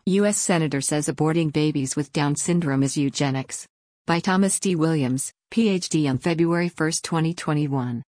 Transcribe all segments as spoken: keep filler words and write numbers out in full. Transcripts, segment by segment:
U S Senator says aborting babies with Down syndrome is eugenics. By Thomas D. Williams, P H D on February first, twenty twenty-one.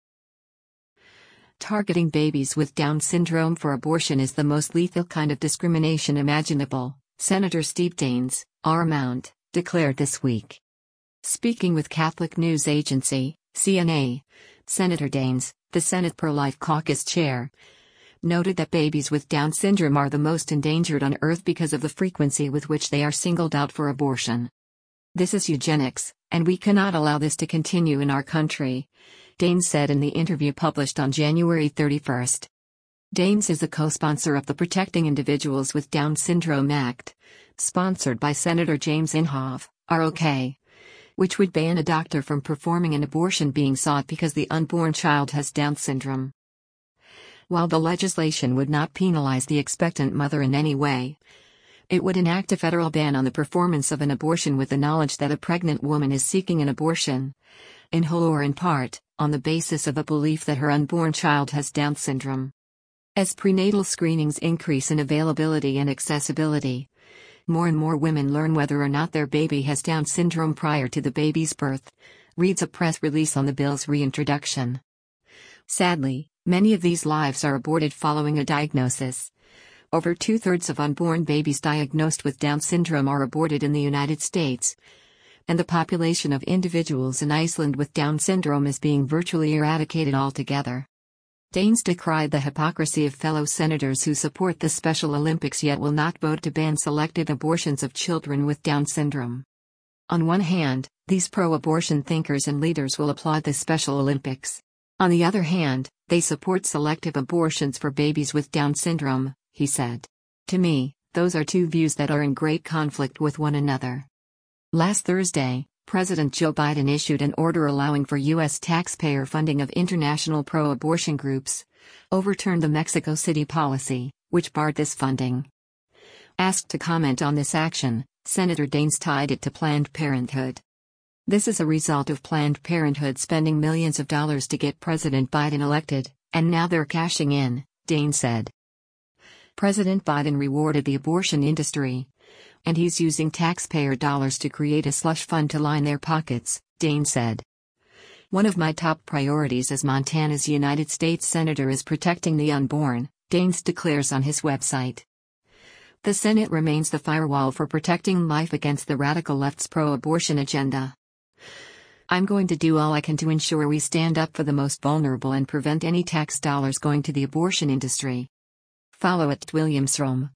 Targeting babies with Down syndrome for abortion is the most lethal kind of discrimination imaginable, Senator Steve Daines, R. Mount, declared this week. Speaking with Catholic News Agency, C N A, Senator Daines, the Senate Pro-Life Caucus chair, noted that babies with Down syndrome are the most endangered on Earth because of the frequency with which they are singled out for abortion. This is eugenics, and we cannot allow this to continue in our country, Daines said in the interview published on January thirty-first. Daines is a co-sponsor of the Protecting Individuals with Down Syndrome Act, sponsored by Senator James Inhofe, R O K, which would ban a doctor from performing an abortion being sought because the unborn child has Down syndrome. While the legislation would not penalize the expectant mother in any way, it would enact a federal ban on the performance of an abortion with the knowledge that a pregnant woman is seeking an abortion, in whole or in part, on the basis of a belief that her unborn child has Down syndrome. As prenatal screenings increase in availability and accessibility, more and more women learn whether or not their baby has Down syndrome prior to the baby's birth, reads a press release on the bill's reintroduction. Sadly, many of these lives are aborted following a diagnosis. Over two-thirds of unborn babies diagnosed with Down syndrome are aborted in the United States, and the population of individuals in Iceland with Down syndrome is being virtually eradicated altogether. Daines decried the hypocrisy of fellow senators who support the Special Olympics yet will not vote to ban selective abortions of children with Down syndrome. On one hand, these pro-abortion thinkers and leaders will applaud the Special Olympics. On the other hand, they support selective abortions for babies with Down syndrome, he said. To me, those are two views that are in great conflict with one another. Last Thursday, President Joe Biden issued an order allowing for U S taxpayer funding of international pro-abortion groups, overturned the Mexico City policy, which barred this funding. Asked to comment on this action, Senator Daines tied it to Planned Parenthood. This is a result of Planned Parenthood spending millions of dollars to get President Biden elected, and now they're cashing in, Daines said. President Biden rewarded the abortion industry, and he's using taxpayer dollars to create a slush fund to line their pockets, Daines said. One of my top priorities as Montana's United States Senator is protecting the unborn, Daines declares on his website. The Senate remains the firewall for protecting life against the radical left's pro-abortion agenda. I'm going to do all I can to ensure we stand up for the most vulnerable and prevent any tax dollars going to the abortion industry. Follow at Williamsrom.